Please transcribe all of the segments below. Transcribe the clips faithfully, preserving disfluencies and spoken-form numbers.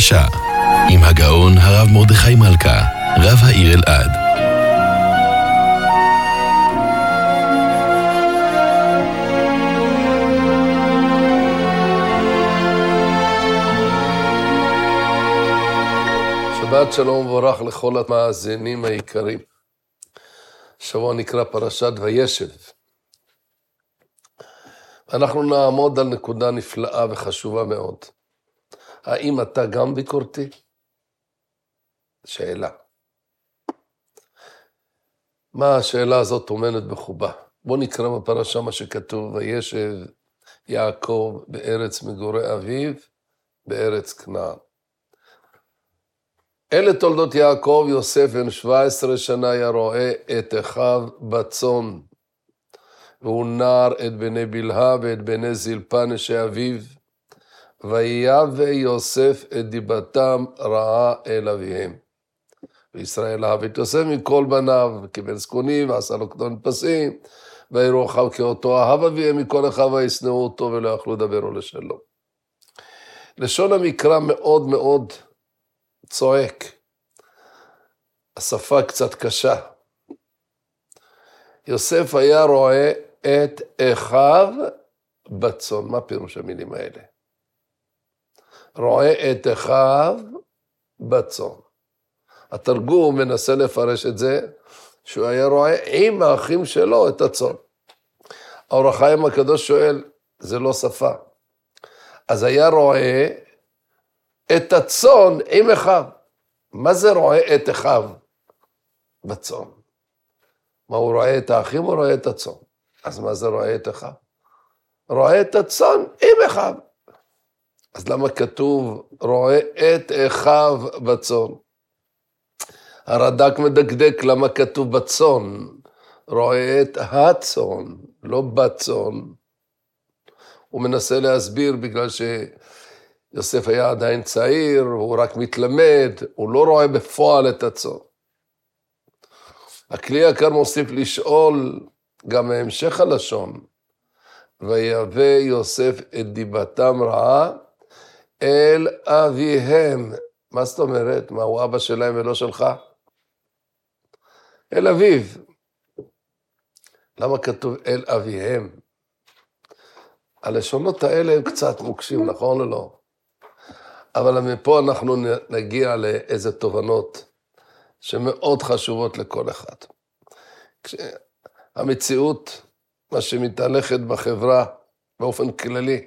פרשה, עם הגאון הרב מרדכי מלכה, רב העיר אלעד. שבת שלום וברך לכל המאזינים היקרים. שבוע נקרא פרשת וישב. אנחנו נעמוד על נקודה נפלאה וחשובה מאוד. האם אתה גם ביקורתי? שאלה. מה השאלה הזאת טומנת בחובה? בוא נקרא בפרשה מה שכתוב, וישב יעקב בארץ מגורי אביו, בארץ כנען. אלה תולדות יעקב. יוסף בן שבע עשרה שנה היה רואה את אחיו בצאן, והוא נער את בני בלהה ואת בני זלפה נשי אביו, ויבא יוסף את דיבתם רעה אל אביהם. וישראל אהב את יוסף מכל בניו, וקיבל זקונים ועשה לו קטון פסים, ויראו אחיו כאותו אהב אביהם מכל אחיו וישנאו אותו ולא יכלו לדברו לשלום. לשון המקרא מאוד מאוד צועק. השפה קצת קשה. יוסף היה רואה את אחיו בצאן. מה פירוש המילים האלה? רואה את אחיו בצאן. התרגום מנסה לפרש את זה, שהוא היה רואה עם האחים שלו את הצאן. האור החיים הקדוש שואל, זה לא שפה. אז היה רואה את הצאן עם אחיו. מה זה רואה את אחיו בצאן? מה, הוא רואה את האחים או רואה את הצאן? אז מה זה רואה את אחיו? רואה את הצאן עם אחיו. אז למה כתוב רואה את אחיו בצאן? הרד"ק מדקדק למה כתוב בצאן. רואה את הצאן, לא בצאן. הוא מנסה להסביר בגלל שיוסף היה עדיין צעיר, הוא רק מתלמד, הוא לא רואה בפועל את הצאן. הכלי יקר מוסיף לשאול גם מהמשך הלשון, ויבא יוסף את דיבתם רעה אל אביהם. מה זאת אומרת? מה, הוא אבא שלהם ולא שלך? אל אביו. למה כתוב אל אביהם? הלשונות האלה הם קצת מוקשים, נכון או לא? אבל מפה אנחנו נגיע לאיזה תובנות שמאוד חשובות לכל אחד. המציאות, מה שמתהלכת בחברה באופן כללי,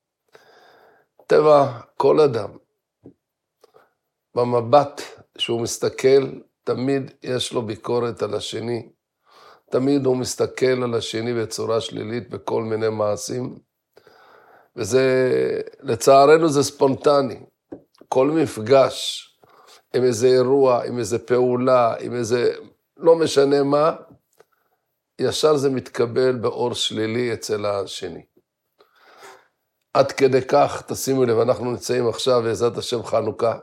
טבע כל אדם, במבט שהוא מסתכל, תמיד יש לו ביקורת על השני, תמיד הוא מסתכל על השני בצורה שלילית בכל מיני מעשים, וזה, לצערנו זה ספונטני. כל מפגש עם איזה אירוע, עם איזה פעולה, עם איזה, לא משנה מה, ישר זה מתקבל באור שלילי אצל השני. עד כדי כך, תשימו לב, אנחנו נמצאים עכשיו בעזרת השם חנוכה,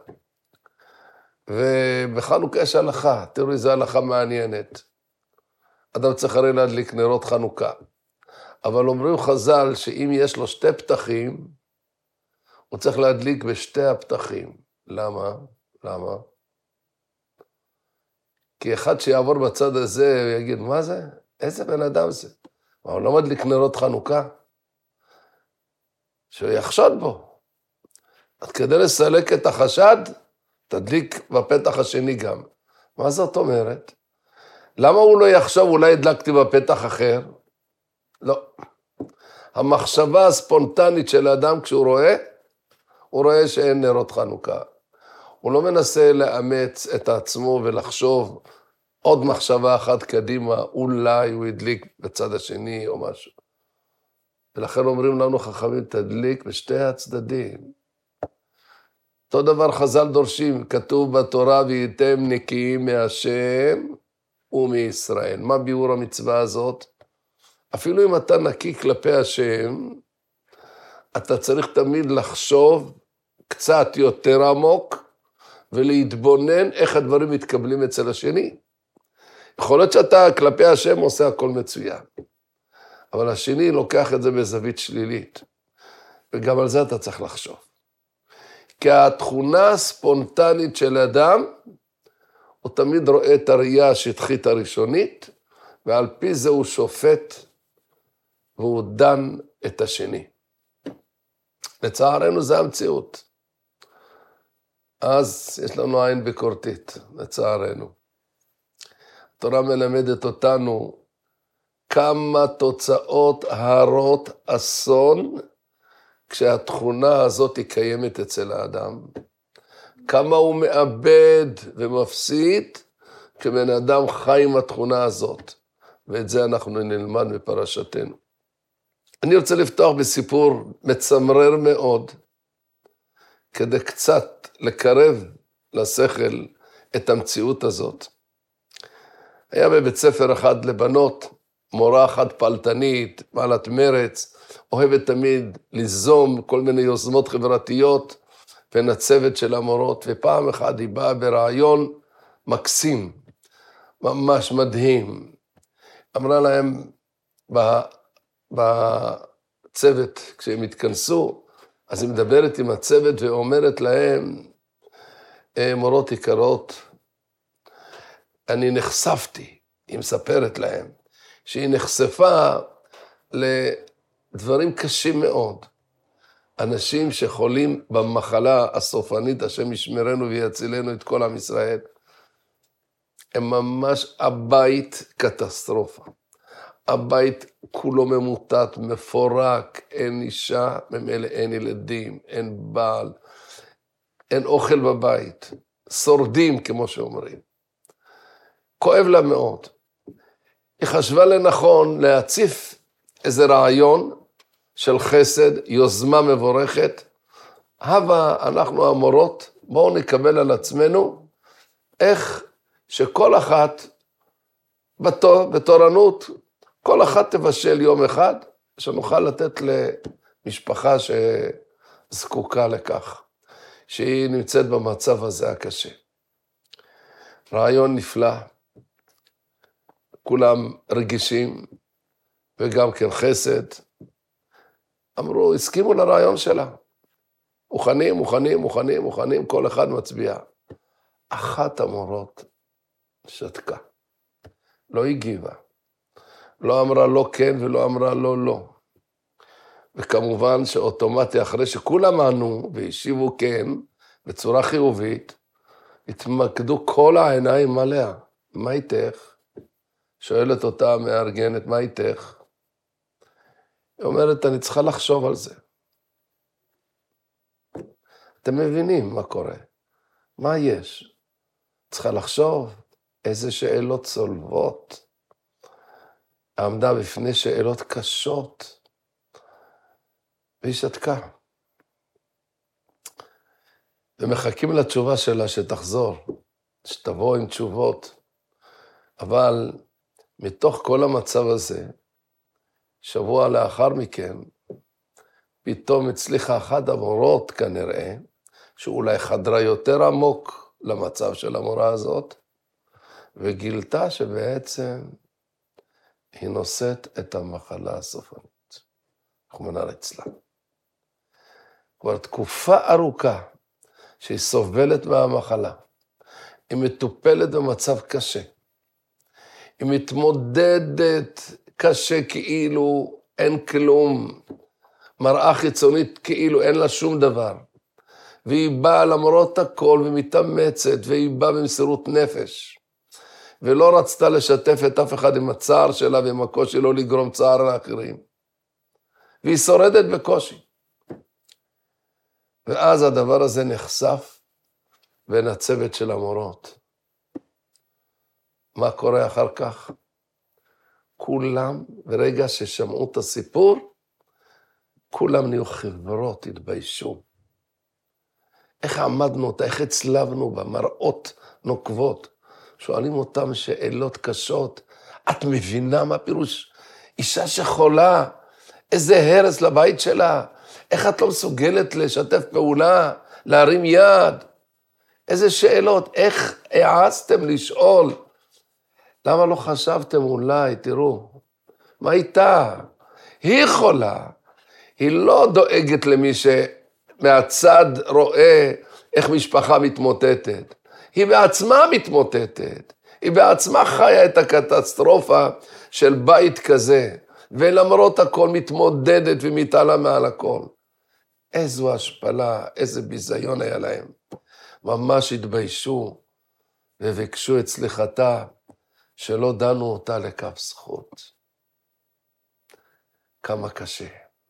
ובחנוכה יש הלכה, תראו איזו הלכה מעניינת. אדם צריך הרי להדליק נרות חנוכה, אבל אומרים חז"ל שאם יש לו שתי פתחים, הוא צריך להדליק בשתי הפתחים. למה? למה? כי אחד שיעבור בצד הזה, הוא יגיד, מה זה? איזה בן אדם זה? מה, הוא לא מדליק נרות חנוכה? שהוא יחשוד בו. אז כדי לסלק את החשד, תדליק בפתח השני גם. מה זאת אומרת? למה הוא לא יחשוב, אולי הדלקתי בפתח אחר? לא. המחשבה הספונטנית של האדם כשהוא רואה, הוא רואה שאין נרות חנוכה. הוא לא מנסה לאמץ את עצמו ולחשוב עוד מחשבה אחת קדימה, אולי הוא ידליק בצד השני או משהו. ולכן אומרים לנו חכמים, תדליק בשתי הצדדים. אותו דבר חז"ל דורשים, כתוב בתורה, והייתם נקיים מהשם ומישראל. מה ביאור המצווה הזאת? אפילו אם אתה נקי כלפי השם, אתה צריך תמיד לחשוב קצת יותר עמוק, ולהתבונן איך הדברים מתקבלים אצל השני. יכול להיות שאתה כלפי השם עושה הכל מצוין, אבל השני לוקח את זה בזווית שלילית, וגם על זה אתה צריך לחשוב. כי התכונה הספונטנית של אדם, הוא תמיד רואה את הראייה השטחית הראשונית, ועל פי זה הוא שופט, והוא דן את השני. לצערנו זה המציאות. אז יש לנו עין ביקורתית, לצערנו. התורה מלמדת אותנו כמה תוצאות הרות אסון, כשהתכונה הזאת היא קיימת אצל האדם. כמה הוא מאבד ומפסיד, כשבן אדם חי עם התכונה הזאת. ואת זה אנחנו נלמד מפרשתנו. אני רוצה לפתוח בסיפור מצמרר מאוד, כדי קצת לקרב לשכל את המציאות הזאת. היה בבית ספר אחד לבנות, מורה אחת פלטנית, מעלת מרץ, אוהבת תמיד ליזום כל מיני יוזמות חברתיות, בין הצוות של המורות, ופעם אחת היא באה ברעיון מקסים, ממש מדהים. אמרה להם בצוות, כשהם התכנסו, אז היא מדברת עם הצוות ואומרת להם, מורות יקרות, אני נחשפתי, היא מספרת להם, שהיא נחשפה לדברים קשים מאוד. אנשים שחולים במחלה הסופנית, השם ישמרנו ויצילנו את כל עם ישראל, הם ממש הבית קטסטרופה. הבית כולו ממוטט, מפורק, אין אישה, ממילא אין ילדים, אין בעל, אין אוכל בבית, שורדים כמו שאומרים. כואב לה מאוד. היא חשבה לנכון להציף איזה רעיון של חסד, יוזמה מבורכת. הווה, אנחנו המורות, בואו נקבל על עצמנו איך שכל אחת בתור, בתורנות, כל אחת תבשל יום אחד, שנוכל לתת למשפחה שזקוקה לכך, שהיא נמצאת במצב הזה הקשה. רעיון נפלא, כולם רגישים, וגם כן חסד. אמרו, הסכימו לרעיון שלה. מוכנים, מוכנים, מוכנים, מוכנים, כל אחד מצביע. אחת המורות שתקה. לא הגיבה. לא אמרה לא כן ולא אמרה לא לא. וכמובן שאוטומטי אחרי שכולם ענו והשיבו כן, בצורה חיובית, התמקדו כל העיניים עליה. מה איתך? שואלת אותה המארגנת, מה איתך? היא אומרת, אני צריכה לחשוב על זה. אתם מבינים מה קורה? מה יש? צריכה לחשוב איזה שאלות צולבות. עמדה בפני שאלות קשות. והיא שתקה. ומחכים לתשובה שלה שתחזור, שתבוא עם תשובות. אבל מתוך כל המצב הזה, שבוע לאחר מכן, פתאום הצליחה אחת המורות כנראה, שאולי חדרה יותר עמוק למצב של המורה הזאת, וגילתה שבעצם היא נושאת את המחלה הסופנית. רחמנא ליצלן. כבר תקופה ארוכה שהיא סובלת מהמחלה, היא מטופלת במצב קשה, היא מתמודדת קשה כאילו אין כלום, מראה חיצונית כאילו אין לה שום דבר, והיא באה למרות הכל ומתאמצת, והיא באה במסירות נפש, ולא רצתה לשתף את אף אחד עם הצער שלה ועם הקושי, לא לגרום צער לאחרים. והיא שורדת בקושי. ואז הדבר הזה נחשף בין הצוות של המורות. מה קורה אחר כך? כולם, ברגע ששמעו את הסיפור, כולם נהיו חברות, התביישו. איך עמדנו אותה, איך הצלבנו במראות נוקבות. שואלים אותם שאלות קשות. את מבינה מה פירוש? אישה שחולה, איזה הרס לבית שלה. איך את לא מסוגלת לשתף פעולה, להרים יד? איזה שאלות, איך העזתם לשאול? למה לא חשבתם אולי, תראו, מה איתה? היא חולה, היא לא דואגת למי מהצד רואה איך משפחה מתמוטטת. היא בעצמה מתמוטטת. היא בעצמה חיה את הקטסטרופה של בית כזה, ולמרות הכל מתמודדת ומתעלה מעל הכל. איזו השפלה, איזה ביזיון היה להם. ממש התביישו וביקשו את סליחתה, שלא דנו אותה לכף זכות. כמה קשה.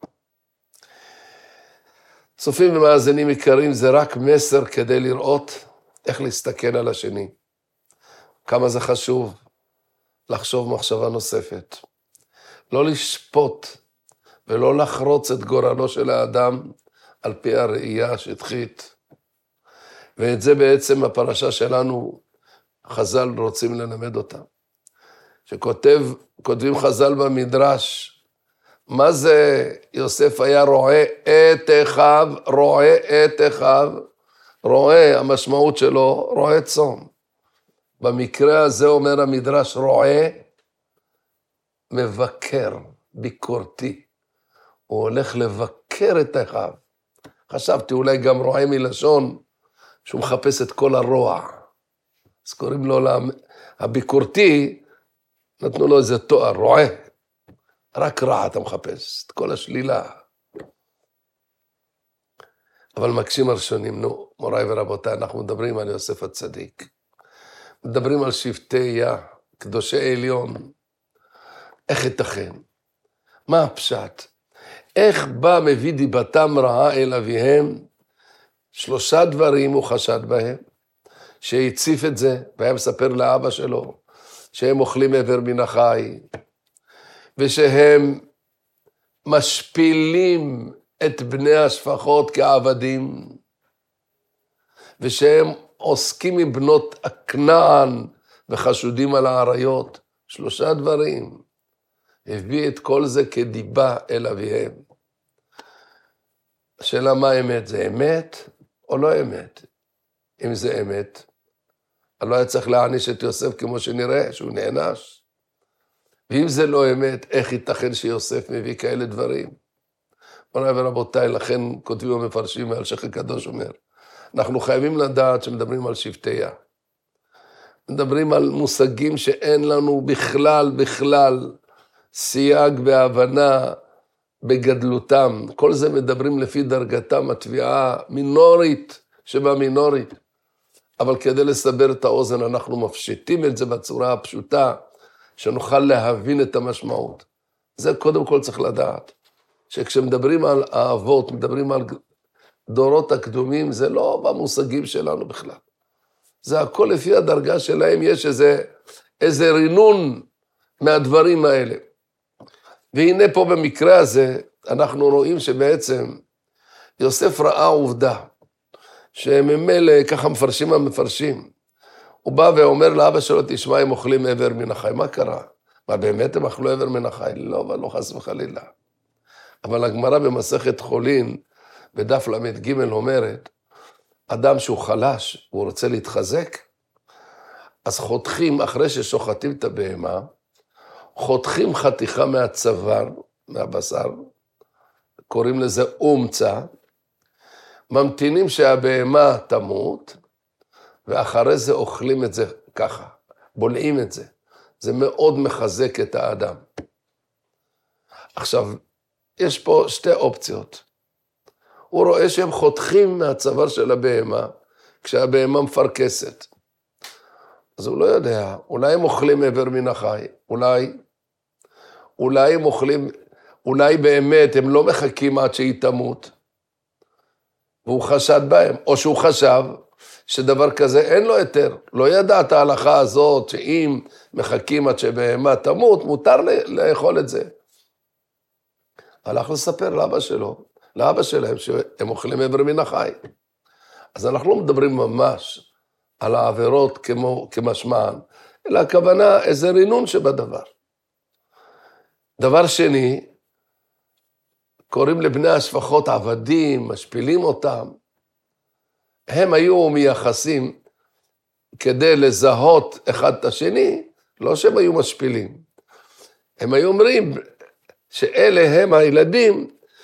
צופים ומאזינים יקרים, זה רק מסר כדי לראות איך להסתכל על השני. כמה זה חשוב לחשוב מחשבה נוספת. לא לשפוט ולא לחרוץ את גורלו של האדם על פי הראייה השטחית. ואת זה בעצם הפרשה שלנו, חז"ל רוצים ללמד אותה. שכותב, כותבים חז"ל במדרש, מה זה יוסף היה רועה את אחיו, רועה את אחיו, רועה, המשמעות שלו, רועה צאן. במקרה הזה אומר המדרש, רועה מבקר, ביקורתי. הוא הולך לבקר את אחיו. חשבתי אולי גם רועה מלשון, שהוא מחפש את כל הרוע. אז קוראים לו, הביקורתי, נתנו לו איזה תואר, רועה. רק רע אתה מחפש, את כל השלילה. אבל מקשים הראשונים, נו, מוריי ורבותיי, אנחנו מדברים על יוסף הצדיק. מדברים על שבטי יה, קדושי עליון. איך ייתכן? מה הפשט? איך בא מביא דיבתם רעה אל אביהם? שלושה דברים הוא חשד בהם, שהציף את זה, והיה מספר לאבא שלו, שהם אוכלים עבר מן החי, ושהם משפילים את בני השפחות כעבדים, ושהם עוסקים עם בנות הכנען וחשודים על העריות. שלושה דברים. הביא את כל זה כדיבה אל אביהם. השאלה מה אמת? זה אמת או לא אמת? אם זה אמת, לא היה צריך להעניש את יוסף כמו שנראה, שהוא נענש. ואם זה לא אמת, איך ייתכן שיוסף מביא כאלה דברים? מוריי ורבותיי, לכן כותבים המפרשים מהשייח הקדוש אומר, אנחנו חייבים לדעת שמדברים על שבטיה. מדברים על מושגים שאין לנו בכלל, בכלל, סייג והבנה בגדלותם. כל זה מדברים לפי דרגתם, התביעה מינורית שבמינורית. אבל כדי לסבר את האוזן, אנחנו מפשיטים את זה בצורה הפשוטה, שנוכל להבין את המשמעות. זה קודם כל צריך לדעת, שכשמדברים על האבות, מדברים על דורות הקדומים, זה לא במושגים שלנו בכלל. זה הכל לפי הדרגה שלהם, יש איזה, איזה רינון מהדברים האלה. והנה פה במקרה הזה, אנחנו רואים שבעצם יוסף ראה עובדה, שממילא ככה מפרשים המפרשים. הוא בא ואומר לאבא שלו, תשמע, הם אוכלים עבר מן החי. מה קרה? מה באמת הם אכלו עבר מן החי? לא, אבל לא חס וחלילה. אבל הגמרא במסכת חולין, בדף למד ג' אומרת, אדם שהוא חלש, הוא רוצה להתחזק, אז חותכים, אחרי ששוחטים את הבהמה, חותכים חתיכה מהצוואר, מהבשר, קוראים לזה אומצה, ממתינים שהבהמה תמות, ואחרי זה אוכלים את זה ככה, בולעים את זה. זה מאוד מחזק את האדם. עכשיו, יש פה שתי אופציות. הוא רואה שהם חותכים מהצוואר של הבהמה, כשהבהמה מפרקסת. אז הוא לא יודע, אולי הם אוכלים עבר מן החי, אולי, אולי הם אוכלים, אולי באמת הם לא מחכים עד שהיא תמות, והוא חשד בהם, או שהוא חשב שדבר כזה אין לו יותר, לא ידע את ההלכה הזאת, שאם מחכים עד שבהמה תמות, מותר לאכול את זה. הלך לספר לאבא שלו, לאבא שלהם, שהם אוכלים עבר מן החי. אז אנחנו לא מדברים ממש על העבירות כמו, כמשמען, אלא הכוונה איזה רינון שבדבר. דבר שני, קוראים לבני השפחות עבדים, משפילים אותם. הם היו מייחסים כדי לזהות אחד את השני, לא שהם היו משפילים. הם היו אומרים שאלה הם הילדים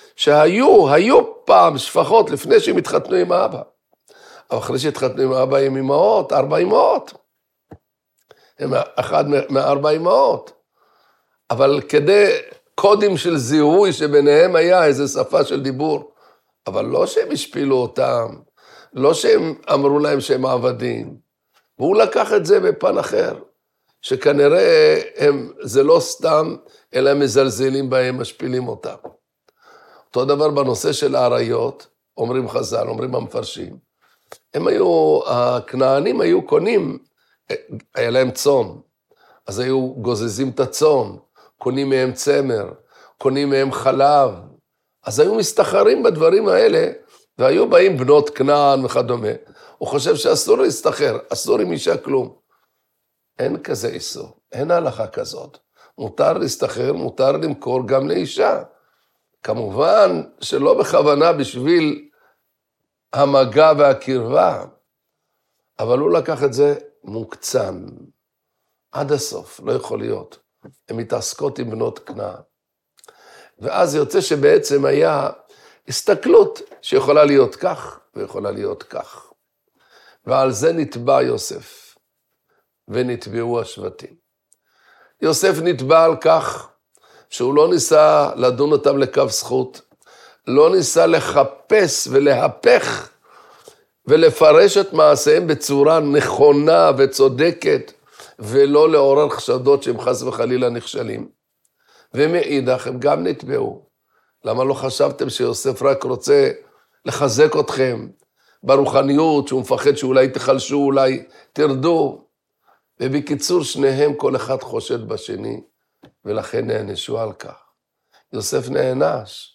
שהיו, היו פעם שפחות לפני שהם התחתנו עם האבא. אבל אחרי שהתחתנו עם האבא עם אמהות, ארבע אמהות. הם אחד מארבע אמהות. אבל כדי קודים של זיהוי שביניהם היה איזו שפה של דיבור, אבל לא שהם השפילו אותם, לא שהם אמרו להם שהם עבדים, והוא לקח את זה בפן אחר, שכנראה הם, זה לא סתם, אלא מזלזלים בהם, משפילים אותם. אותו דבר בנושא של העריות, אומרים חז"ל, אומרים המפרשים, הם היו, הכנענים היו קונים, היה להם צאן, אז היו גוזזים את הצאן, קונים מהם צמר, קונים מהם חלב, אז היו מסתחרים בדברים האלה, והיו באים בנות כנען וכדומה. הוא חושב שאסור להסתחר, אסור עם אישה כלום. אין כזה איסור, אין הלכה כזאת. מותר להסתחר, מותר למכור גם לאישה. כמובן שלא בכוונה בשביל המגע והקרבה, אבל הוא לקח את זה מוקצן, עד הסוף, לא יכול להיות. הן מתעסקות עם בנות כנען. ואז יוצא שבעצם היה הסתכלות שיכולה להיות כך ויכולה להיות כך. ועל זה נתבע יוסף, ונתבעו השבטים. יוסף נתבע על כך שהוא לא ניסה לדון אותם לקו זכות, לא ניסה לחפש ולהפך ולפרש את מעשיהם בצורה נכונה וצודקת, ולא לעורר חשדות שהם חס וחלילה נכשלים. ומאידך הם גם נתבעו. למה לא חשבתם שיוסף רק רוצה לחזק אתכם ברוחניות, שהוא מפחד שאולי תחלשו, אולי תרדו? ובקיצור שניהם כל אחד חושד בשני, ולכן נענשו על כך. יוסף נענש.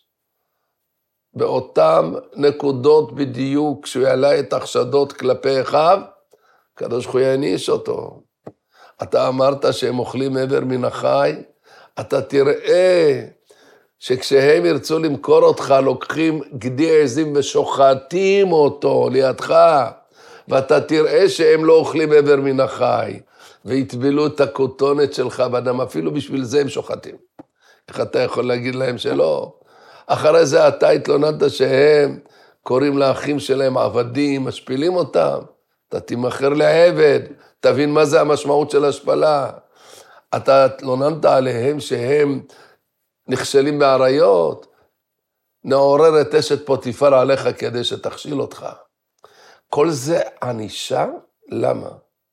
באותם נקודות בדיוק, כשהוא העלה את החשדות כלפי אחיו, הקדוש ברוך הוא יעניש אותו. אתה אמרת שהם אוכלים עבר מן החי, אתה תראה שכשהם ירצו למכור אותך, לוקחים גדי עזים ושוחטים אותו לידך, ואתה תראה שהם לא אוכלים עבר מן החי, ויטבלו את הכותונת שלך באדם, אפילו בשביל זה הם שוחטים. איך אתה יכול להגיד להם שלא? אחרי זה אתה התלוננת שהם קוראים לאחים שלהם עבדים, משפילים אותם, אתה תימכר לעבד, תבין מה זה המשמעות של השפלה. אתה התלוננת עליהם שהם נכשלים בעריות, נעורר את אשת פוטיפר עליך כדי שתכשיל אותך. כל זה ענישה, למה?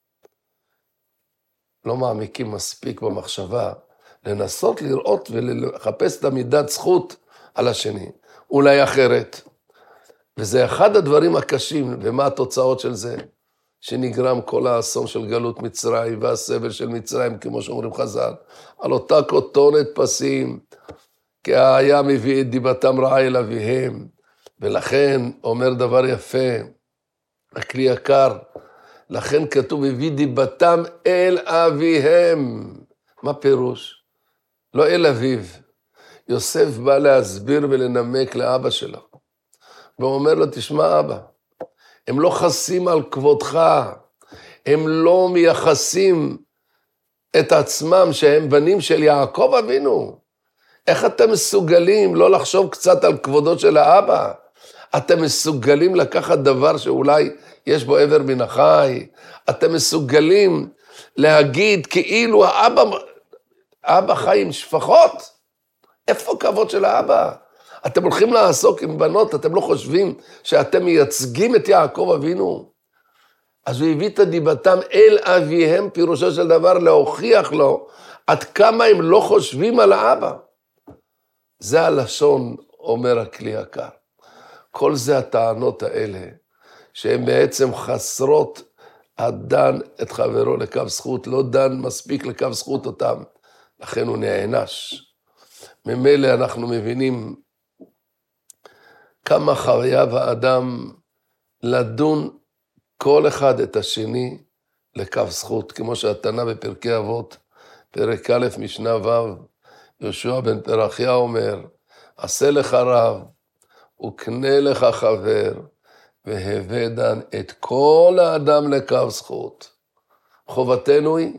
לא מעמיקים מספיק במחשבה, לנסות לראות ולחפש את המידת זכות על השני, אולי אחרת. וזה אחד הדברים הקשים, ומה התוצאות של זה? שנגרם כל האסון של גלות מצרים, והסבל של מצרים, כמו שאומרים חז"ל, על אותה כותונת פסים, כי היה מביא את דיבתם רעה אל אביהם, ולכן אומר דבר יפה, הכלי יקר, לכן כתוב, הביא דיבתם אל אביהם. מה פירוש? לא אל אביו. יוסף בא להסביר ולנמק לאבא שלו, ואומר לו, תשמע אבא, הם לא חסים על כבודך, הם לא מייחסים את עצמם שהם בנים של יעקב אבינו. איך אתם מסוגלים לא לחשוב קצת על כבודו של האבא? אתם מסוגלים לקחת דבר שאולי יש בו עבר מן החי? אתם מסוגלים להגיד כאילו האבא, האבא חי עם שפחות? איפה כבוד של האבא? אתם הולכים לעסוק עם בנות, אתם לא חושבים שאתם מייצגים את יעקב אבינו? אז הוא הביא את דיבתם אל אביהם, פירושו של דבר להוכיח לו עד כמה הם לא חושבים על האבא. זה הלשון, אומר הכלי יקר. כל זה הטענות האלה, שהן בעצם חסרות, הדן את חברו לקו זכות, לא דן מספיק לקו זכות אותם, לכן הוא נענש. ממילא אנחנו מבינים כמה חייב האדם לדון כל אחד את השני לקו זכות, כמו שהתנא בפרקי אבות, פרק א' משנה ו', יהושע בן פרחיה אומר, עשה לך רב, וקנה לך חבר, והווה דן את כל האדם לקו זכות. חובתנו היא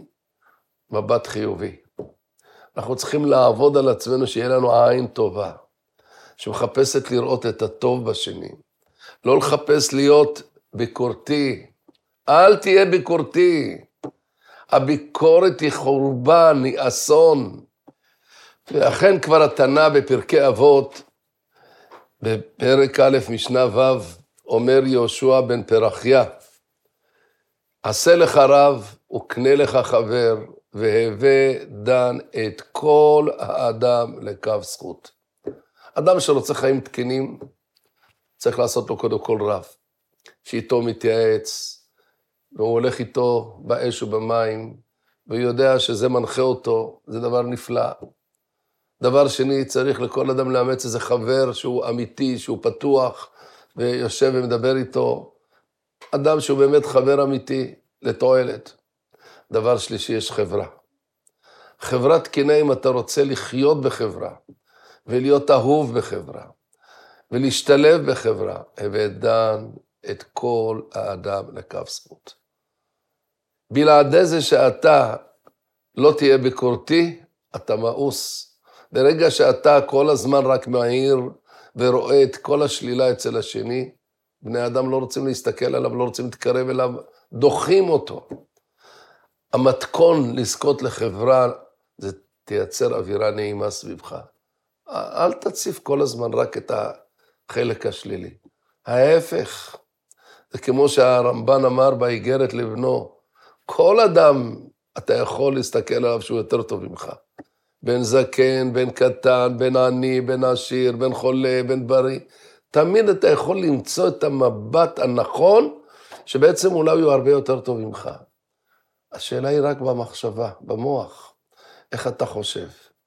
מבט חיובי. אנחנו צריכים לעבוד על עצמנו שיהיה לנו עין טובה. שמחפשת לראות את הטוב בשני. לא לחפש להיות ביקורתי. אל תהיה ביקורתי. הביקורת היא חורבן, היא אסון. ואכן כבר התנא בפרקי אבות, בפרק א' משנה ו', אומר יהושע בן פרחיה, עשה לך רב וקנה לך חבר, והווה דן את כל האדם לקו זכות. אדם שרוצה חיים תקינים, צריך לעשות לו קודם כל רב, שאיתו מתייעץ, והוא הולך איתו באש ובמים, והוא יודע שזה מנחה אותו, זה דבר נפלא. דבר שני, צריך לכל אדם לאמץ איזה חבר שהוא אמיתי, שהוא פתוח, ויושב ומדבר איתו. אדם שהוא באמת חבר אמיתי לתועלת. דבר שלישי, יש חברה. חברה תקינה אם אתה רוצה לחיות בחברה, ולהיות אהוב בחברה, ולהשתלב בחברה, ודן את כל האדם לקו זכות. בלעדי זה שאתה לא תהיה ביקורתי, אתה מאוס. ברגע שאתה כל הזמן רק מעיר ורואה את כל השלילה אצל השני, בני אדם לא רוצים להסתכל עליו, לא רוצים להתקרב אליו, דוחים אותו. המתכון לזכות לחברה, זה תייצר אווירה נעימה סביבך. אל תציף כל הזמן רק את החלק השלילי. ההפך, זה כמו שהרמב"ן אמר באיגרת לבנו, כל אדם אתה יכול להסתכל עליו שהוא יותר טוב ממך. בין זקן, בין קטן, בין עני, בין עשיר, בין חולה, בין בריא. תמיד אתה יכול למצוא את המבט הנכון, שבעצם אולי הוא הרבה יותר טוב ממך. השאלה היא רק במחשבה, במוח. איך אתה חושב?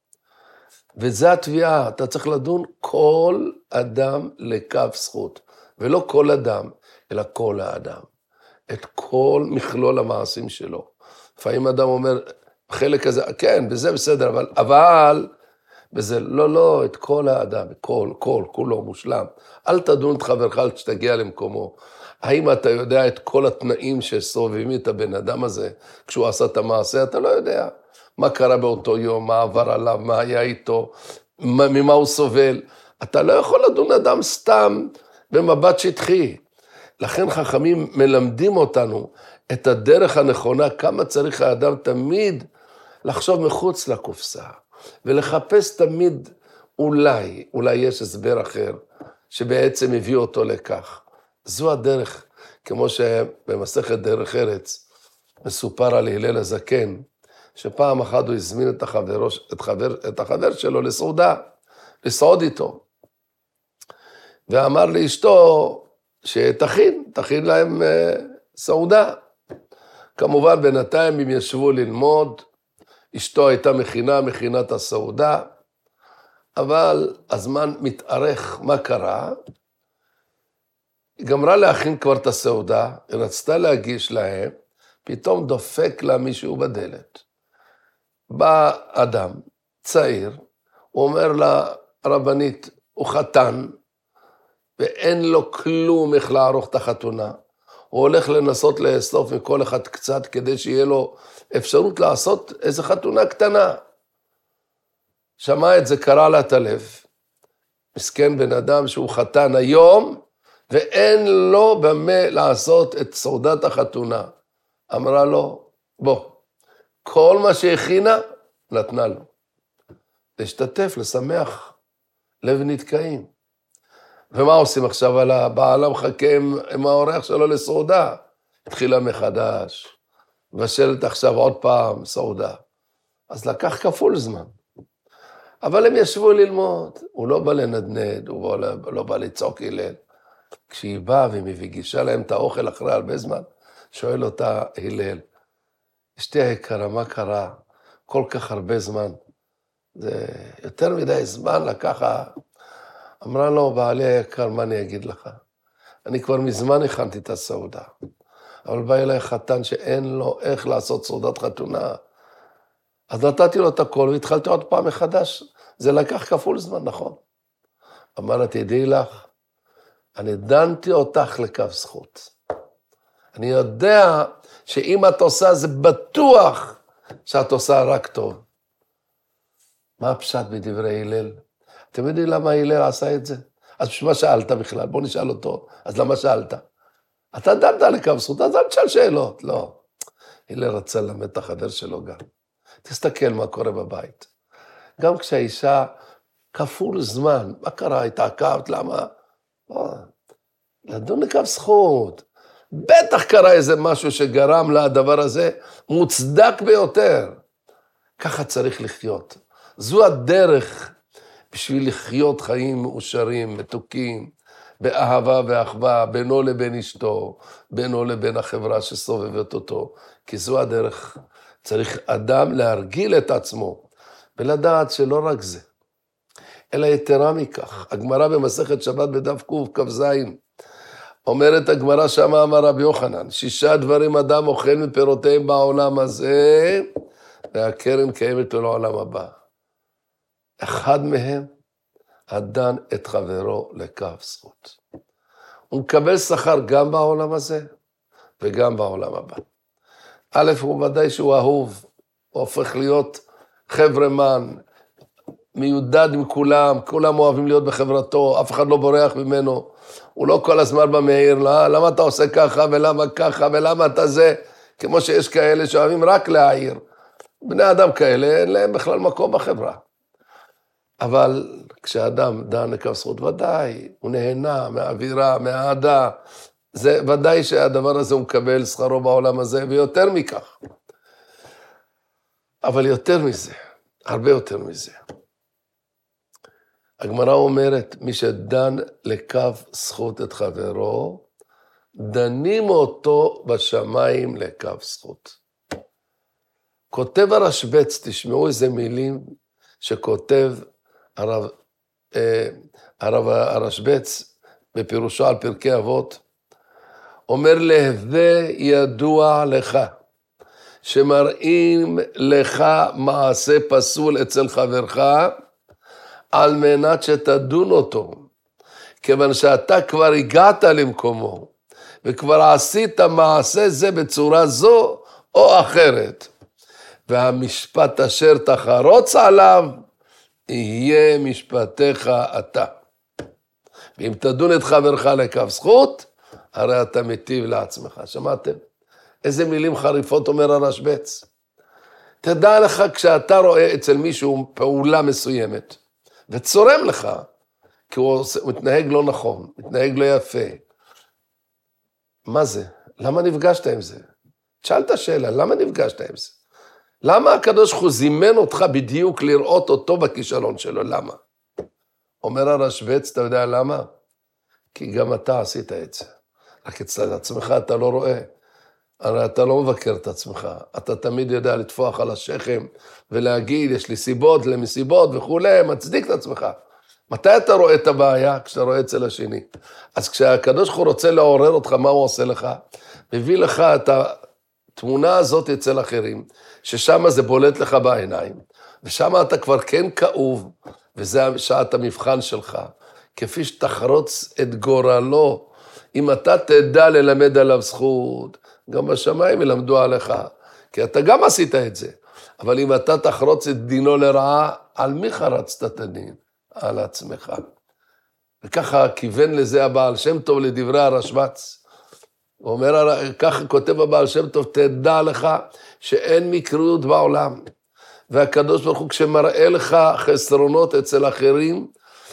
וזה התביעה, אתה צריך לדון כל אדם לקו זכות. ולא כל אדם, אלא כל האדם. את כל מכלול המעשים שלו. לפעמים אדם אומר, חלק הזה, כן, בזה בסדר, אבל, אבל, בזה, לא, לא, את כל האדם, כל, כל, כולו מושלם. אל תדון את חברך, אל תשתגיע למקומו. האם אתה יודע את כל התנאים שסובבים את הבן אדם הזה, כשהוא עשה את המעשה, אתה לא יודע. מה קרה באותו יום, מה עבר עליו, מה היה איתו, ממה הוא סובל. אתה לא יכול לדון אדם סתם במבט שטחי. לכן חכמים מלמדים אותנו את הדרך הנכונה, כמה צריך האדם תמיד לחשוב מחוץ לקופסה, ולחפש תמיד אולי, אולי יש הסבר אחר, שבעצם הביא אותו לכך. זו הדרך, כמו שבמסכת דרך ארץ, מסופר על הלל הזקן, שפעם אחת הוא הזמין את החבר, את חבר, את החבר שלו לסעודה, לסעוד איתו. ואמר לאשתו שתכין, תכין להם uh, סעודה. כמובן בינתיים הם ישבו ללמוד, אשתו הייתה מכינה, מכינת הסעודה, אבל הזמן מתארך, מה קרה? היא גמרה להכין כבר את הסעודה, היא רצתה להגיש להם, פתאום דופק לה מישהו בדלת. בא אדם, צעיר, הוא אומר לה, רבנית, הוא חתן, ואין לו כלום איך לערוך את החתונה. הוא הולך לנסות לאסוף מכל אחד קצת, כדי שיהיה לו אפשרות לעשות איזו חתונה קטנה. שמע את זה, קרא לה את הלב. מסכן בן אדם שהוא חתן היום, ואין לו במה לעשות את סעודת החתונה. אמרה לו, בוא, כל מה שהכינה, נתנה לו. להשתתף, לשמח, לב נתקעים. ומה עושים עכשיו על הבעלה מחכה עם, עם האורח שלו לסעודה? התחילה מחדש, בשלת עכשיו עוד פעם סעודה. אז לקח כפול זמן. אבל הם ישבו ללמוד, הוא לא בא לנדנד, הוא לא, לא בא לצעוק הלל. כשהיא באה והיא מגישה להם את האוכל אחרי הרבה זמן, שואל אותה הלל, אשתי היקרה, מה קרה? כל כך הרבה זמן. זה יותר מדי זמן לקחה. אמרה לו, בעלי היקר, מה אני אגיד לך? אני כבר מזמן הכנתי את הסעודה. אבל בא אליי חתן שאין לו איך לעשות סעודת חתונה. אז נתתי לו את הכל והתחלתי עוד פעם מחדש. זה לקח כפול זמן, נכון. אמרת, תדעי לך, אני דנתי אותך לקו זכות. אני יודע שאם את עושה, זה בטוח שאת עושה רק טוב. מה הפשט בדברי הלל? אתם יודעים למה הלל עשה את זה? אז בשביל מה שאלת בכלל? בוא נשאל אותו. אז למה שאלת? אתה דנת לקו זכות, אז אל תשאל שאלות. לא. הלל רצה ללמד את החבר שלו גם. תסתכל מה קורה בבית. גם כשהאישה כפול זמן, מה קרה? התעכבת, למה? לא. לדון לקו זכות. בטח קרה איזה משהו שגרם לדבר הזה, מוצדק ביותר. ככה צריך לחיות. זו הדרך בשביל לחיות חיים מאושרים, מתוקים, באהבה ואחווה, בינו לבין אשתו, בינו לבין החברה שסובבת אותו. כי זו הדרך. צריך אדם להרגיל את עצמו, ולדעת שלא רק זה, אלא יתרה מכך. הגמרא במסכת שבת בדף קכ"ז, אומרת הגמרא שמה אמר רבי יוחנן, שישה דברים אדם אוכל מפירותיהם בעולם הזה, והקרן קיימת לו לעולם הבא. אחד מהם, הדן את חברו לקו זכות. הוא מקבל שכר גם בעולם הזה, וגם בעולם הבא. א', הוא ודאי שהוא אהוב, הוא הופך להיות חברמן, מיודד עם כולם, כולם אוהבים להיות בחברתו, אף אחד לא בורח ממנו, הוא לא כל הזמן במהיר, לא, למה אתה עושה ככה ולמה ככה ולמה אתה זה, כמו שיש כאלה שאוהבים רק להעיר. בני אדם כאלה אין להם בכלל מקום בחברה. אבל כשאדם דן לקו זכות, ודאי, הוא נהנה מהאווירה, מהאהדה, זה ודאי שהדבר הזה הוא מקבל שכרו בעולם הזה, ויותר מכך. אבל יותר מזה, הרבה יותר מזה. הגמרא אומרת, מי שדן לקו זכות את חברו, דנים אותו בשמיים לקו זכות. כותב הרשב"ץ, תשמעו איזה מילים שכותב הרב, אה, הרב הרשב"ץ בפירושו על פרקי אבות, אומר להווה ידוע לך, שמראים לך מעשה פסול אצל חברך, על מנת שתדון אותו, כיוון שאתה כבר הגעת למקומו, וכבר עשית מעשה זה בצורה זו או אחרת, והמשפט אשר תחרוץ עליו, יהיה משפטך אתה. ואם תדון את חברך לקו זכות, הרי אתה מטיב לעצמך. שמעתם? איזה מילים חריפות אומר הרשב"ץ. תדע לך כשאתה רואה אצל מישהו פעולה מסוימת, וצורם לך, כי הוא מתנהג לא נכון, מתנהג לא יפה. מה זה? למה נפגשת עם זה? תשאל את השאלה, למה נפגשת עם זה? למה הקדוש ברוך הוא זימן אותך בדיוק לראות אותו בכישלון שלו? למה? אומר הרשב"ץ, אתה יודע למה? כי גם אתה עשית את זה. רק אצל עצמך אתה לא רואה. הרי אתה לא מבקר את עצמך. אתה תמיד יודע לטפוח על השכם ולהגיד, יש לי סיבות למסיבות וכו', מצדיק את עצמך. מתי אתה רואה את הבעיה? כשאתה רואה אצל השני. אז כשהקדוש ברוך הוא רוצה לעורר אותך, מה הוא עושה לך? מביא לך את התמונה הזאת אצל אחרים, ששם זה בולט לך בעיניים, ושם אתה כבר כן כאוב, וזה שעת המבחן שלך, כפי שתחרוץ את גורלו, אם אתה תדע ללמד עליו זכות, גם בשמיים ילמדו עליך, כי אתה גם עשית את זה, אבל אם אתה תחרוץ את דינו לרעה, על מי חרצת את הדין? על עצמך. וככה כיוון לזה הבעל שם טוב לדברי הרשב"ץ, הוא אומר, ככה כותב הבעל שם טוב, תדע לך שאין מקריות בעולם, והקדוש ברוך הוא כשמראה לך חסרונות אצל אחרים,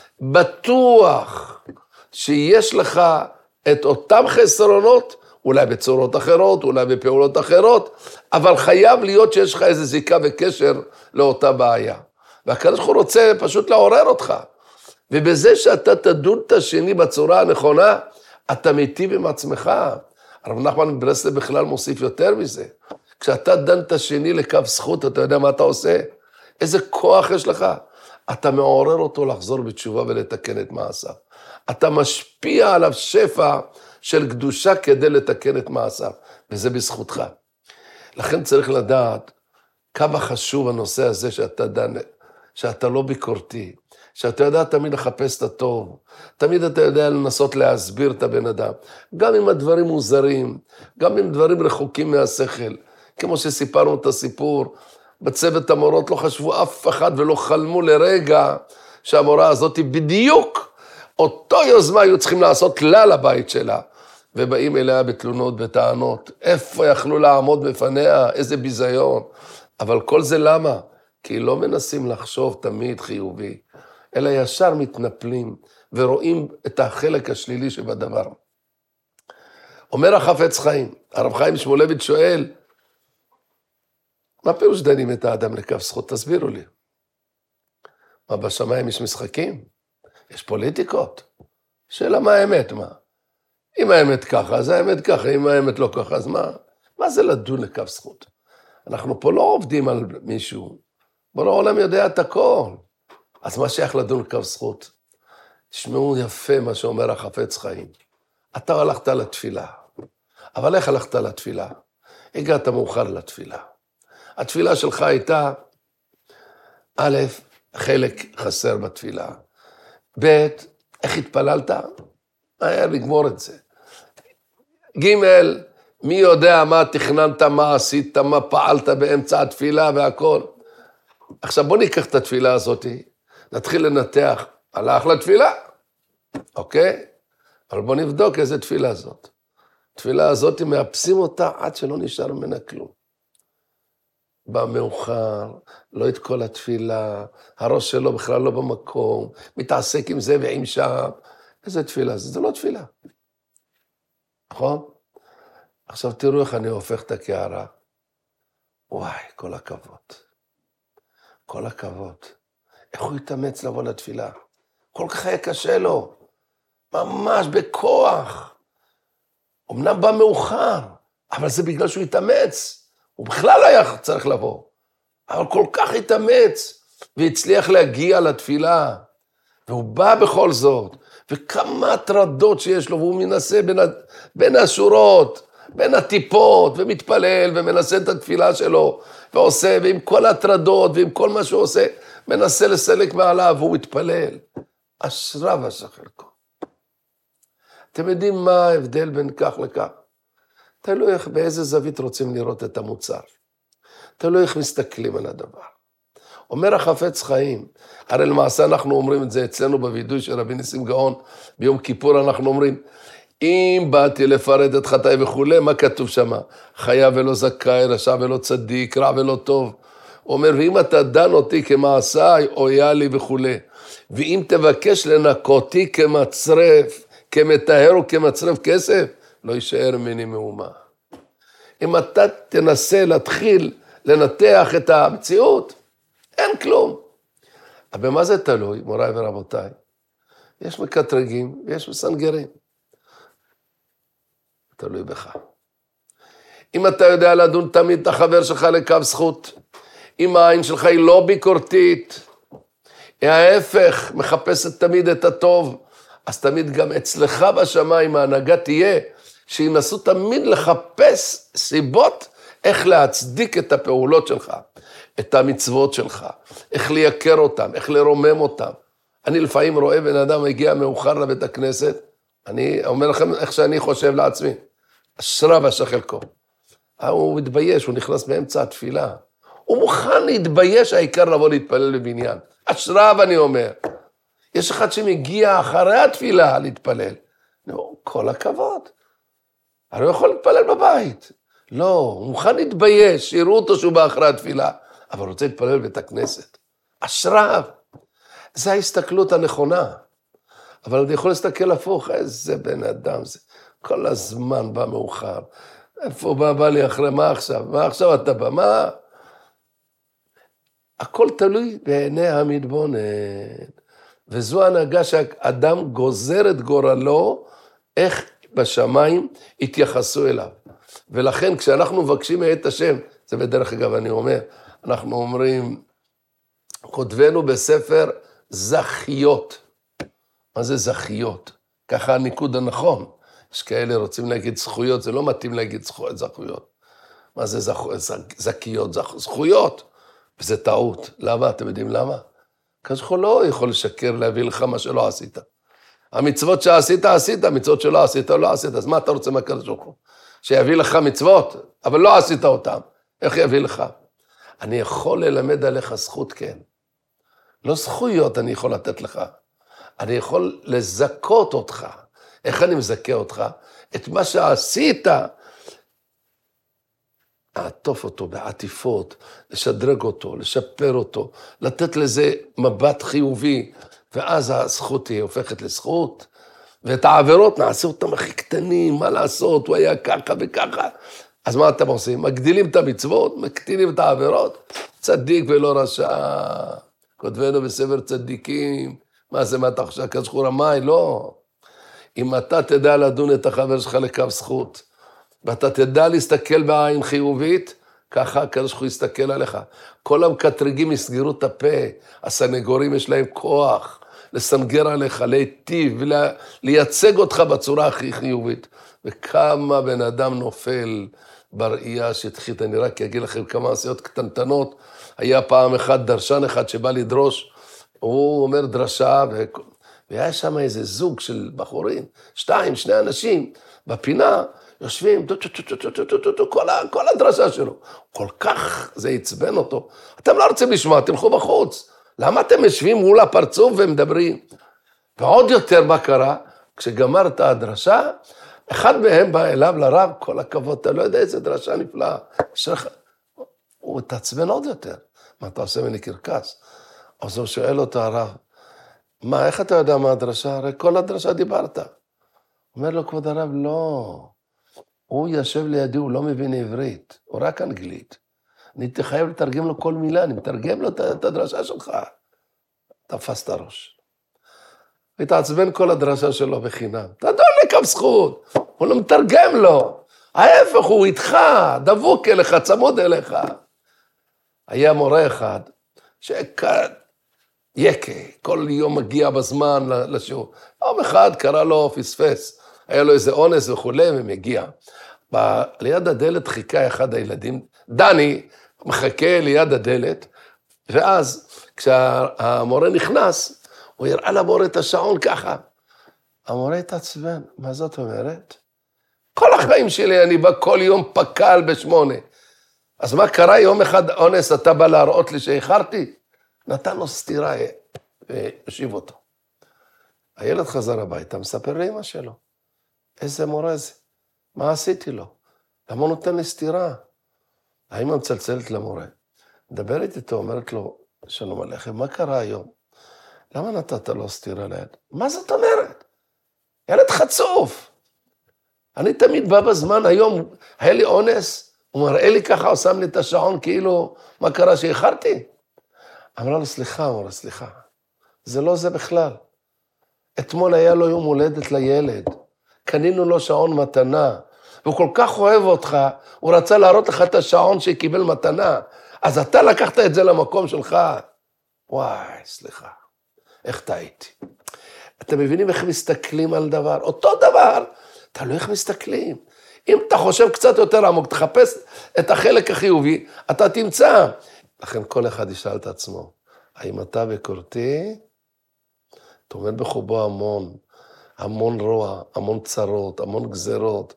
בטוח שיש לך את אותם חסרונות, אולי בצורות אחרות, אולי בפעולות אחרות, אבל חייב להיות שיש לך איזו זיקה וקשר לאותה בעיה. והקדוש ברוך הוא רוצה פשוט לעורר אותך, ובזה שאתה תדון את השני בצורה הנכונה, אתה מיטיב עם עצמך. הרב נחמן מברסלב בכלל מוסיף יותר מזה. כשאתה דן את השני לקו זכות, אתה יודע מה אתה עושה? איזה כוח יש לך? אתה מעורר אותו לחזור בתשובה ולתקן את מעשיו. אתה משפיע עליו שפע של קדושה כדי לתקן את מעשיו, וזה בזכותך. לכן צריך לדעת כמה חשוב הנושא הזה שאתה דן, שאתה לא ביקורתי, שאתה יודע תמיד לחפש את הטוב, תמיד אתה יודע לנסות להסביר את הבן אדם, גם אם הדברים מוזרים, גם אם דברים רחוקים מהשכל, כמו שסיפרנו את הסיפור, בצוות המורות לא חשבו אף אחד ולא חלמו לרגע, שהמורה הזאת בדיוק אותו יוזמה היו צריכים לעשות לה לבית שלה, ובאים אליה בתלונות וטענות, איפה יכלו לעמוד בפניה, איזה ביזיון, אבל כל זה למה? כי לא מנסים לחשוב תמיד חיובי, אלא ישר מתנפלים, ורואים את החלק השלילי שבדבר. אומר החפץ חיים, הרב חיים שמואלביץ' שואל, מה פירוש דנים את האדם לכף זכות? תסבירו לי. מה, בשמיים יש משחקים? יש פוליטיקות? שאלה מה האמת, מה? אם האמת ככה, אז האמת ככה, אם האמת לא ככה, אז מה? מה זה לדון לכף זכות? אנחנו פה לא עובדים על מישהו, בורא העולם יודע את הכל. אז מה שייך לדון לכף זכות? תשמעו יפה מה שאומר החפץ חיים. אתה הלכת לתפילה, אבל איך הלכת לתפילה? הגעת מאוחר לתפילה. התפילה שלך הייתה, א', חלק חסר בתפילה. ב', איך התפללת? היה לגמור את זה. ג', מי יודע מה תכננת, מה עשית, מה פעלת באמצע התפילה והכל. עכשיו בוא ניקח את התפילה הזאת, נתחיל לנתח, הלך לתפילה, אוקיי? אבל בוא נבדוק איזה תפילה זאת. התפילה הזאת, מאפסים אותה עד שלא נשאר ממנה כלום. במאוחר, לא את כל התפילה, הראש שלו בכלל לא במקום, מתעסק עם זה ועם שם. איזה תפילה? זה, זה לא תפילה. נכון? עכשיו תראו איך אני הופך את הקערה. וואי, כל הכבוד. כל הכבוד. איך הוא יתאמץ לבוא לתפילה? כל כך היה קשה לו. ממש בכוח. אמנם בא מאוחר, אבל זה בגלל שהוא יתאמץ. הוא בכלל היה צריך לבוא. אבל כל כך התאמץ, והצליח להגיע לתפילה. והוא בא בכל זאת. וכמה הטרדות שיש לו, והוא מנסה בין, בין השורות, בין הטיפות, ומתפלל, ומנסה את התפילה שלו, ועושה, ועם כל הטרדות, ועם כל מה שהוא עושה, מנסה לסלק מעליו, והוא מתפלל. אשריו אשר חלקו. אתם יודעים מה ההבדל בין כך לכך? תלוי איך, באיזה זווית רוצים לראות את המוצר. תלוי איך מסתכלים על הדבר. אומר החפץ חיים, הרי למעשה אנחנו אומרים את זה אצלנו בוידוי של רבי ניסים גאון, ביום כיפור אנחנו אומרים, אם באתי לפרט את חטאי וכו', מה כתוב שם? חיה ולא זכאי, רשע ולא צדיק, רע ולא טוב. הוא אומר, ואם אתה דן אותי כמעשיי, אויה לי וכו'. ואם תבקש לנקותי כמצרף, כמטהר או כמצרף כסף, לא יישאר ממני מאומה. אם אתה תנסה להתחיל לנתח את המציאות, אין כלום. אבל מה זה תלוי, מוריי ורבותיי? יש מקטרגים ויש מסנגרים. תלוי בך. אם אתה יודע לדון תמיד את החבר שלך לקו זכות, אם העין שלך היא לא ביקורתית, היא ההפך, מחפשת תמיד את הטוב, אז תמיד גם אצלך בשמיים ההנהגה תהיה, שינסו תמיד לחפש סיבות איך להצדיק את הפעולות שלך, את המצוות שלך, איך לייקר אותם, איך לרומם אותם. אני לפעמים רואה בן אדם מגיע מאוחר לבית הכנסת, אני אומר לכם איך שאני חושב לעצמי, אשריו אשר חלקו. הוא מתבייש, הוא נכנס באמצע התפילה. הוא מוכן להתבייש, העיקר לבוא להתפלל בבניין. אשריו אני אומר. יש אחד שמגיע אחרי התפילה להתפלל. נו, כל הכבוד. הרי הוא יכול להתפלל בבית. לא, הוא מוכן להתבייש, שיראו אותו שהוא בא אחרי התפילה, אבל הוא רוצה להתפלל בבית הכנסת. אשריו. זה ההסתכלות הנכונה. אבל אני יכול להסתכל הפוך, איזה בן אדם זה. כל הזמן בא מאוחר. איפה בא, בא לי אחרי, מה עכשיו? מה עכשיו אתה בא? מה? הכל תלוי בעיני המתבונן. וזו הנהגה שהאדם גוזר את גורלו, איך בשמיים התייחסו אליו. ולכן כשאנחנו מבקשים מאת השם, זה בדרך אגב אני אומר, אנחנו אומרים, כותבנו בספר זכיות. מה זה זכיות? ככה הניקוד הנכון. יש כאלה רוצים להגיד זכויות, זה לא מתאים להגיד זכויות. מה זה זכיות? זכויות. וזה טעות. למה? אתם יודעים למה? כזכו לא יכול לשקר להביא לך מה שלא עשית. המצוות שעשית, עשית, המצוות שלא עשית, לא עשית. אז מה אתה רוצה מהקדוש ברוך הוא? שיביא לך מצוות, אבל לא עשית אותם. איך יביא לך? אני יכול ללמד עליך זכות, כן. לא זכויות אני יכול לתת לך, אני יכול לזכות אותך. איך אני מזכה אותך? את מה שעשית, לעטוף אותו בעטיפות, לשדרג אותו, לשפר אותו, לתת לזה מבט חיובי, ואז הזכות היא הופכת לזכות, ואת העבירות נעשה אותם הכי קטנים, מה לעשות, הוא היה ככה וככה. אז מה אתם עושים? מגדילים את המצוות, מקטינים את העבירות, צדיק ולא רשע, כותבנו בספר צדיקים, מה זה, מה אתה חושב, כזכו רמאי? לא. אם אתה תדע לדון את החבר שלך לקו זכות, ואתה תדע להסתכל בעין חיובית, ככה כזכו יסתכל עליך. כל המקטרגים יסגרו את הפה, הסנגורים יש להם כוח, לסנגר עליך, להיטיב, ולייצג אותך בצורה הכי חיובית. וכמה בן אדם נופל בראייה שטחית, אני רק אגיד לכם כמה עשיות קטנטנות, היה פעם אחד דרשן אחד שבא לדרוש, הוא אומר דרשה, ו... והיה שם איזה זוג של בחורים, שתיים, שני אנשים, בפינה, יושבים, כל הדרשה שלו, כל כך זה יצבן אותו, אתם לא רוצים לשמוע, תלכו בחוץ, למה אתם יושבים מול הפרצוף ומדברים? ועוד יותר מה קרה, כשגמר את הדרשה, אחד מהם בא אליו לרב, כל הכבוד, אתה לא יודע איזה דרשה נפלאה, הוא תעצבן עוד יותר, מה אתה עושה ממני קרקס? אז הוא שואל אותו הרב, מה, איך אתה יודע מה הדרשה? הרי כל הדרשה דיברת. אומר לו, כבוד הרב, לא, הוא יושב לידי, הוא לא מבין עברית, הוא רק אנגלית. אני חייב לתרגם לו כל מילה, אני מתרגם לו את הדרשה שלך. תפס את הראש. והתעצבן כל הדרשה שלו בחינם. תדון לקו זכות, הוא לא מתרגם לו. ההפך, הוא איתך, דבוק אליך, צמוד אליך. היה מורה אחד, שכאן, יקה, כל יום מגיע בזמן לשיעור. יום אחד קרא לו פספס, היה לו איזה אונס וכולי, ומגיע. ב- ליד הדלת חיכה אחד הילדים, דני מחכה ליד הדלת, ואז כשהמורה נכנס, הוא יראה למורה את השעון ככה. המורה התעצבן, מה זאת אומרת? כל החיים שלי אני בא כל יום פקל בשמונה. אז מה קרה יום אחד אונס, אתה בא להראות לי שאיחרתי? נתן לו סתירה והשיב אותו. הילד חזר הביתה, מספר לאמא שלו. איזה מורה זה? מה עשיתי לו? למה הוא נותן לי סתירה? האמא מצלצלת למורה. מדברת איתו, אומרת לו, שלום עליכם, מה קרה היום? למה נתת לו סתירה ליד? מה זאת אומרת? ילד חצוף. אני תמיד בא בזמן, היום היה לי אונס, הוא מראה לי ככה, הוא שם לי את השעון, כאילו, מה קרה שאיחרתי? אמרה לו, סליחה, אמרה, סליחה. זה לא זה בכלל. אתמול היה לו יום הולדת לילד, קנינו לו שעון מתנה, והוא כל כך אוהב אותך, הוא רצה להראות לך את השעון שקיבל מתנה, אז אתה לקחת את זה למקום שלך. וואי, סליחה, איך טעיתי. אתם מבינים איך מסתכלים על דבר? אותו דבר, אתה לא איך מסתכלים. אם אתה חושב קצת יותר עמוק, תחפש את החלק החיובי, אתה תמצא. לכן כל אחד ישאל את עצמו, האם אתה ביקורתי? תומד בחובו המון, המון רוע, המון צרות, המון גזרות.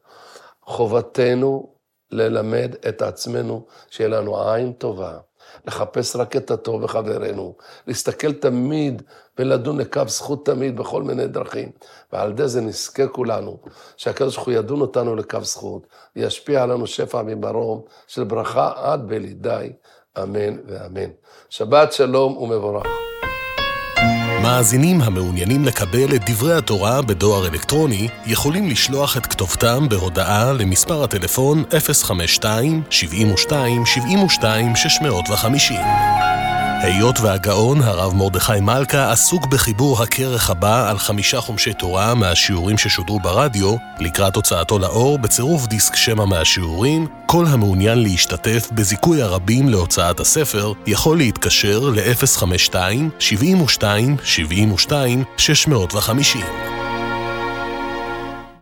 חובתנו ללמד את עצמנו שיהיה לנו עין טובה, לחפש רק את הטוב בחברנו, להסתכל תמיד ולדון לקו זכות תמיד בכל מיני דרכים, ועל ידי זה נזכה כולנו, שהקדוש ברוך הוא ידון אותנו לקו זכות, וישפיע עלינו שפע מברום של ברכה עד בלידי, אמן ואמן. שבת שלום ומבורך. מאזינים המעוניינים לקבל את דברי התורה בדואר אלקטרוני יכולים לשלוח את כתובתם בהודעה למספר הטלפון אפס חמש שתיים שבעים ושתיים שבעים ושתיים שש מאות וחמישים. היות והגאון הרב מרדכי מלכה עסוק בחיבור הכרך הבא על חמישה חומשי תורה מהשיעורים ששודרו ברדיו, לקראת הוצאתו לאור בצירוף דיסק שמע מהשיעורים, כל המעוניין להשתתף בזיכוי הרבים להוצאת הספר יכול להתקשר ל-אפס חמש שתיים שבעים ושתיים שבעים ושתיים שש מאות וחמישים.